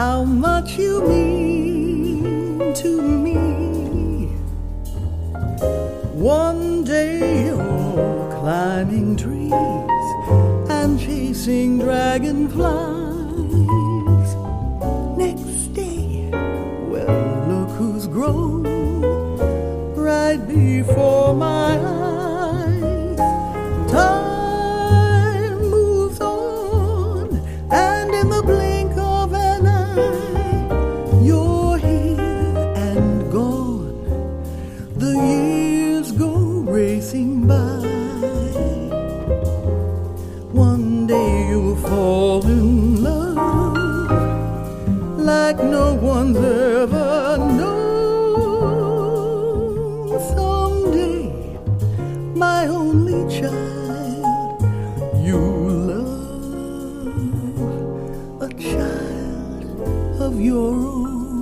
how much you mean to me. One day you're climbing trees and chasing dragonflies. Next day, well, look who's grown right before my eyes. Time moves on, and in the blink of an eye, you're here and gone. The years go racing by. One day you'll fall in love like no one's ever known. Someday, my only child, you'll love a child of your own.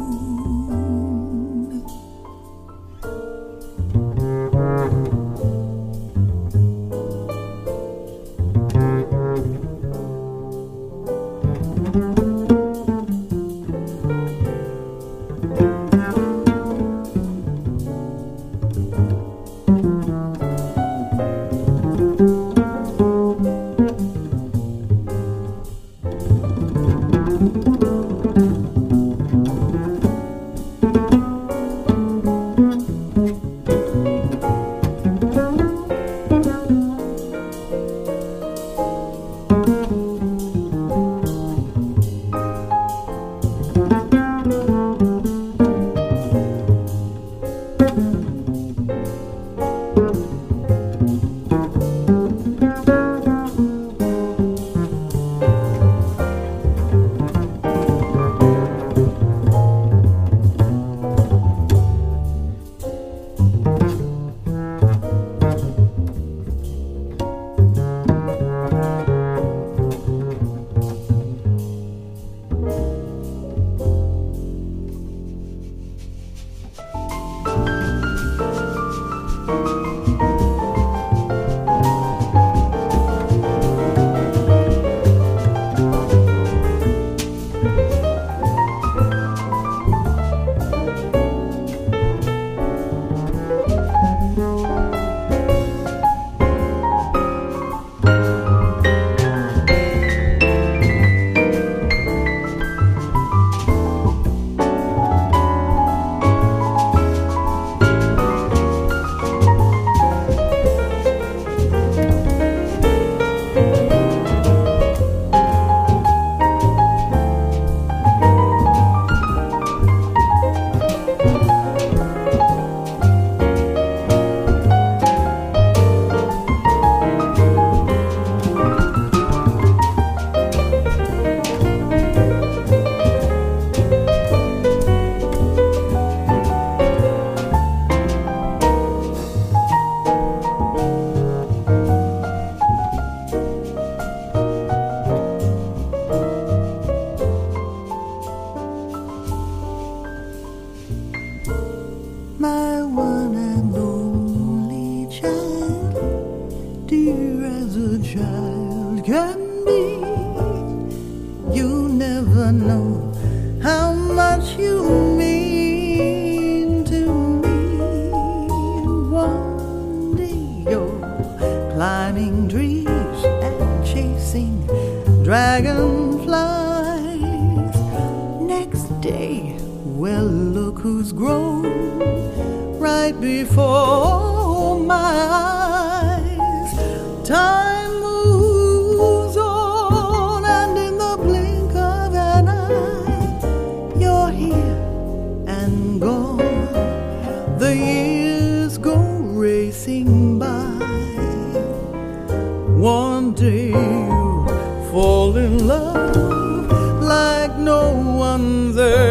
My one and only child, dear as a child can be. You never know how much you mean to me. One day you're climbing trees and chasing dragonflies. Next day, well, look who's grown right before my eyes. Time moves on, and in the blink of an eye, you're here and gone. The years go racing by. One day you fall in love like no one's ever